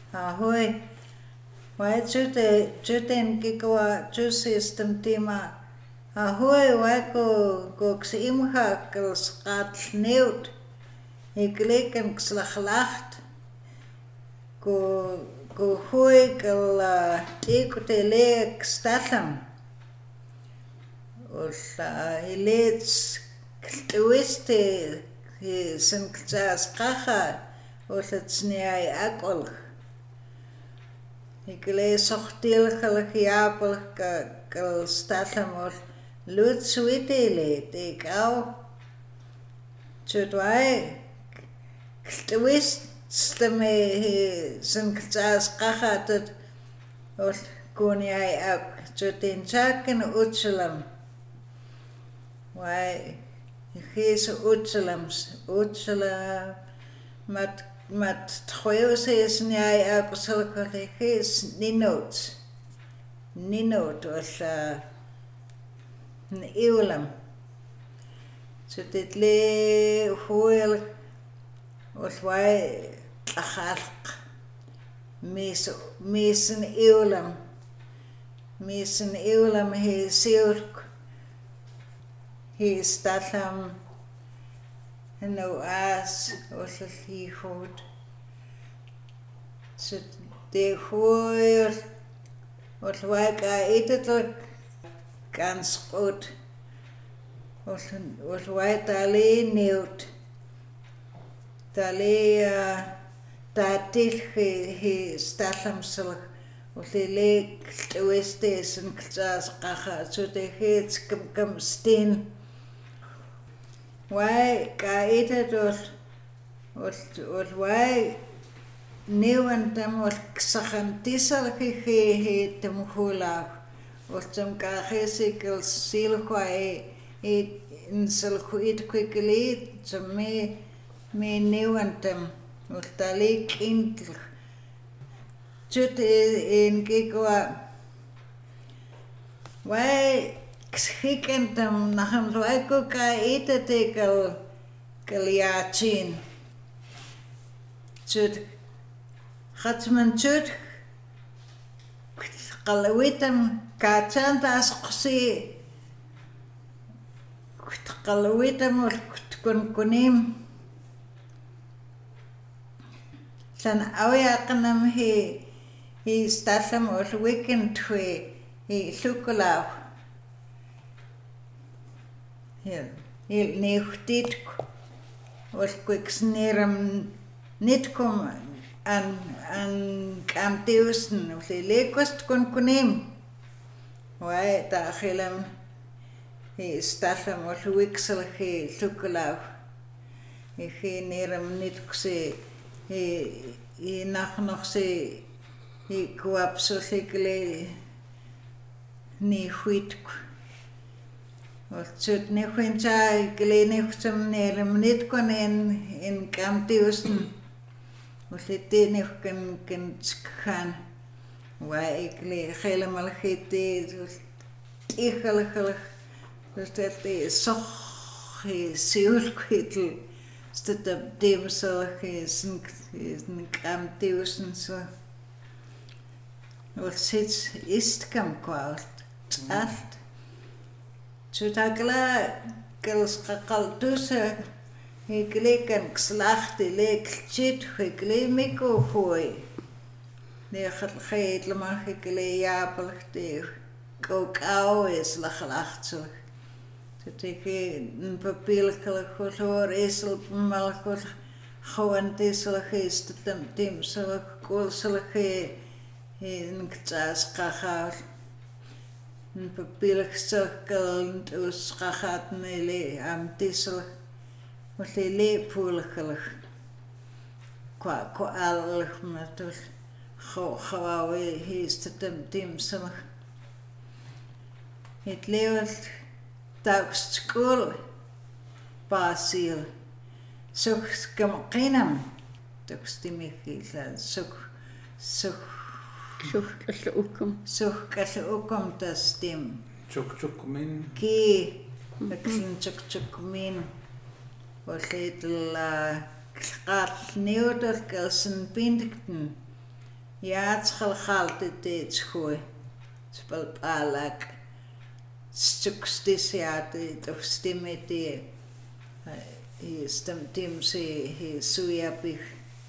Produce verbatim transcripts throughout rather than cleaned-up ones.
Ahoy. Wai chute chuten kikwa chusistem tima. Ahoy wai ko ko ksimha kels qatl neut. Ikleken kslachlacht. Ko ko hoy kel tikutele kstalam. Ulla ilets kltwiste sen ktsas qaha ullatsniay akol. Ikle sochtil khalkiapel ka kal stalamol lut suitele tekau chutwai kltwist stame sen ktsas qaha tot ul kuniay ak chutin chaken utsulam. Wai his utsulams utsula mat mat troyos is nyai akosalkole his ninot ninot wala iulam chutitle huel wai tlahalq mis misen iulam misen iulam he siurk he statham no as was he hood so de hoor wat wijk eet ganz goed was was wijk alleen nieuwt alleen tatil he statham sulk was leek twestes en ktsas qaha so de het kam kam steen wai ka ita dos os os wai newan tam os sagantisal ge he tam hula os tam ka gesikkel silkwa e in silkwit quickly tam me me newan tam os talik intel chut in kikwa wai Xiken tam nacham loiko ka ita te kal kaliachin. Chut khatman chut qalawitam ka chanta asqsi qalawitam kun kunim san awya qanam he he statham ul weekend twe he lukulaw ja, il neuchtit was quiks neram nit kom an an kamteusen of le lekost kon kunim wai ta khilam he statham was wiksel he lukulaw he neram nit kse he he nach noch se he kwap so sekle ni huit Chut ne kwencha glene khum ne nit kon en en kamteusen usite ne kan kan khan wa ikle helemaal gete ikhal khal stete soch siul kwitel stete dem so gesen in kamteusen so was sitz ist kam kwalt alt Chutakla kels qakaltus hikleken kslacht lek chit hikle miko hoy ne khat lama hikle yapel te kokau is laglacht so teke n papil khol isel mal khol gewoon tisel geest tem tim so kol sel ge in ktsas qaha een papier cirkel us gaat nele am tisel wat le poelgelig qua qua al met go gawe heest tem tim sam het leert taaks school basil so kam taaks timikila so so Suk kalla ukum. Suk kalla ukum tas tim. Chuk chuk min. Ki aksin chuk chuk min. Wallait la qat neudar kalsen pintikten. yaats khalkhalti tiitshui spalpalak stukstisiati tostimiti hi stamtimsi hi suyapih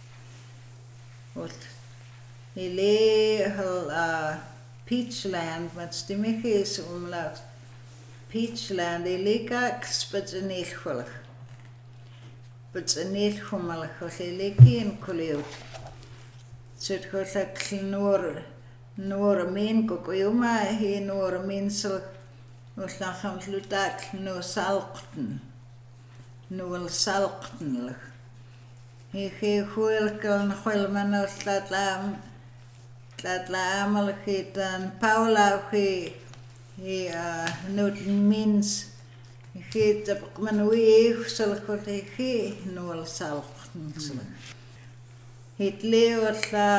ot ile hal Peachland matstimichis umlaut Peachland ilika spatsanilkhulak patsanilkhumalak likin kuliut sutkhulak nur nur min kokuyuma hi nur min sul uslacham slutak no salqten no salqten hi hi huelkan huelman uslatlam tlatlamal hitan Paula hi hi nut means hit man we salkhot hi no salqten hit leotla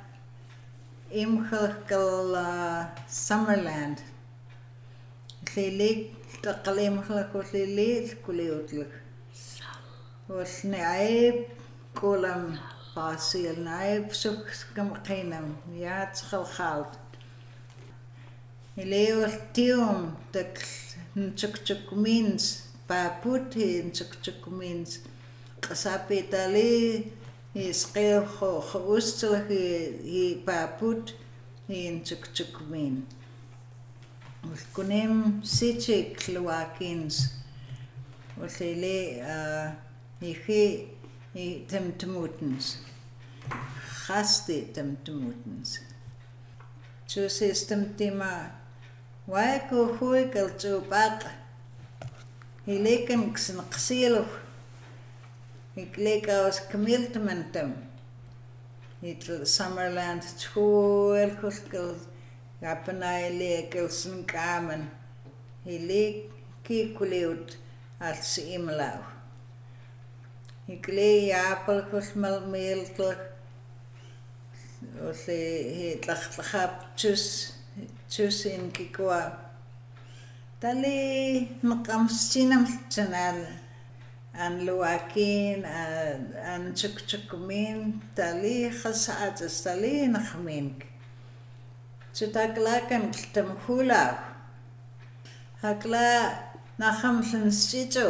imkhalkal Summerland lilik taqalim khalkot lilik kuliutluk wasni aib kolam Basil naib suk kam qinam yaats khalkhalt ileo tium tak chuk chuk means paput hin chuk chuk means qasapitali isqil kho khustul hi paput hin chuk chuk min kunem sichik luakins ulile hi hi temtemutens Gasti temtemutens chu system tima wai ko hui kal chu baq hileken ksin qsilu hiklekaus kamiltamentem hit Summerland chul kulkal gapanai lekelsen kamen hilik ki kuliut al simlau hikle yapal kusmal meltlak ose he tlakhlap chus chus in kikwa tali maqam sinam chanal an luakin an chuk chuk min tali khasat tali nakhmin chutaklakan tamkhula hakla nakhamsen sicho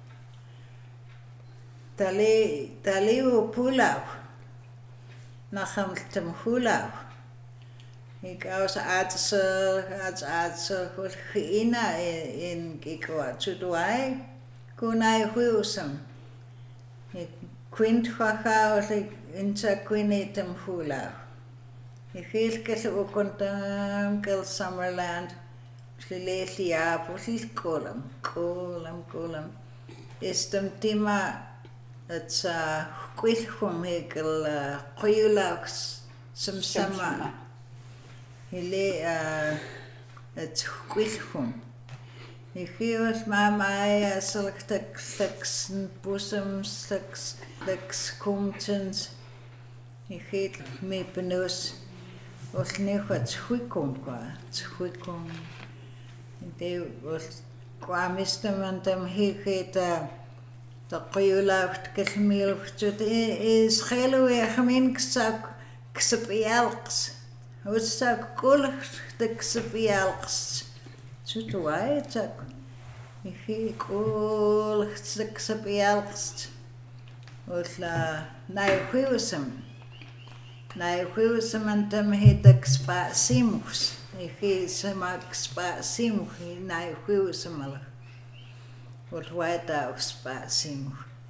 tali tali upulaw nakhamtem hulaw ikaus atsel ats atsel khina in kikwa chutwai kunai huusam quint khaha incha quinitem hulaw ihilkel ukontam kel Summerland lelelia pusil kolam kolam kolam istem tima It's a quilhum hekel quyulax samsama hele it's quilhum hios mama select six busum six six kumtens hit me penus os nehwat huikum kwa huikum de os kwamistem hiketa taqiyulaft kelmilftut is khelu yakhmin ksak kspialqs hutsak kulht kspialqs chutwai tak ihi kulht kspialqs utla naykhusam naykhusam antam hitak spa simus ihi samak spa simu naykhusam ala Wat white house passing.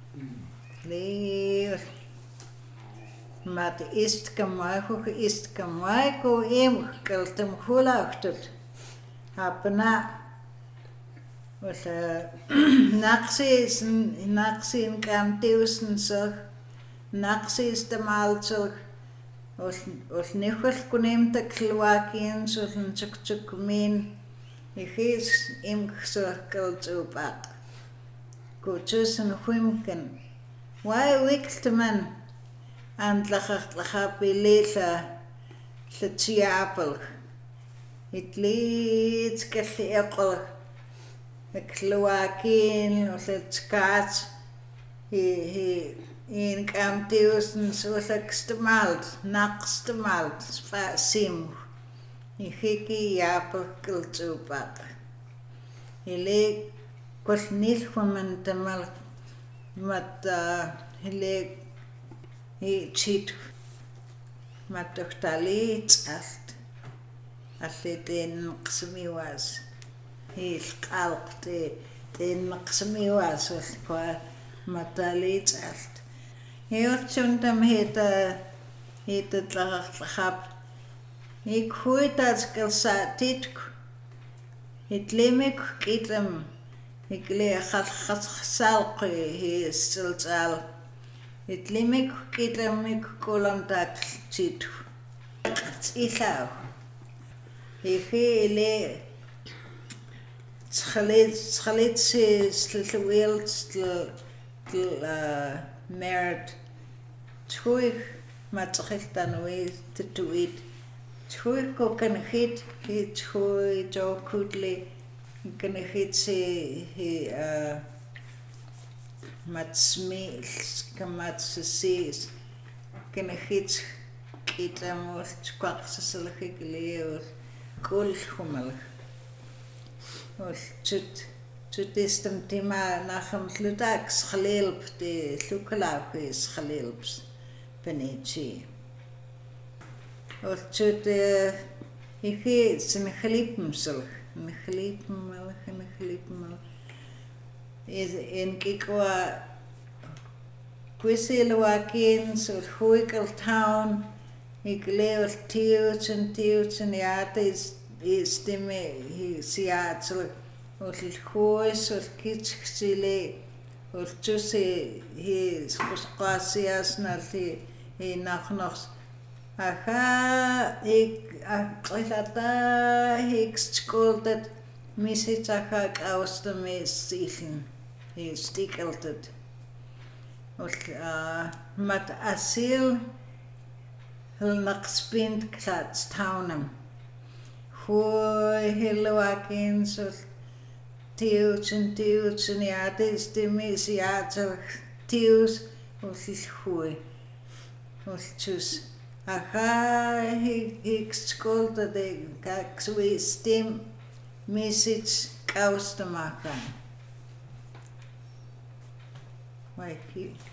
Leer. Mat ist kamaiko ist kamaiko em kaltem khulachtut. Hapna. Wat naxis naxin kan teusen so. Naxis de malzo. Os os nechel kunem te kloakin so chuk chuk min. Ich is im so kaltsupat. Kuchusen huimken. Why wikteman and lachach lachapilila letiapel. It leads kathiapel. The kloakin or the cat. He he in kamtiusen sulakstmalt naqstmalt spasim ihiki yapakiltsupat ile kolnil humantamal mat ile i chit matoktalit ast allitin qsmiwas il qalqti tin qsmiwas kwa matalit ast Hiotsuntam hita hita tlaqaqlaqap ikhuitas kalsatitku itlimik kitlam ikle khalkhasalqi hi silsal itlimik kitlamik kolamtak chitu ilaw ihi ile tsxalit tsxalit slwil tl merit Tui matchiltanui tuit Tui ko kanhit hi tui jo kudli kanhit si hi matsmi kamatsis kanhit kitamul tqaqsasalhikliul kul humal ul tut Tutistam tima nacham tlutax khalilp de lukalawis khalilps penichi. Ol tut ihi sin khalipmsul khalipmal khalipmal is in kikwa kwisilwakin sul huikal town ikleo tiuts and tiuts and yatis is dime hi siatsul ol huis ol kitxili ol tusi hi sqasias nalti hi nakhnox aha ik aqilata hiktskoltet misitaka austem sichen hi stikeltet ol mat asil hel naqspint klats townam hu hilwakin sul Tius and tius and yatis timis yatsel tius usil hui ulchus aha hi hiktskolta de kakswi stim message kaustamakan. Wai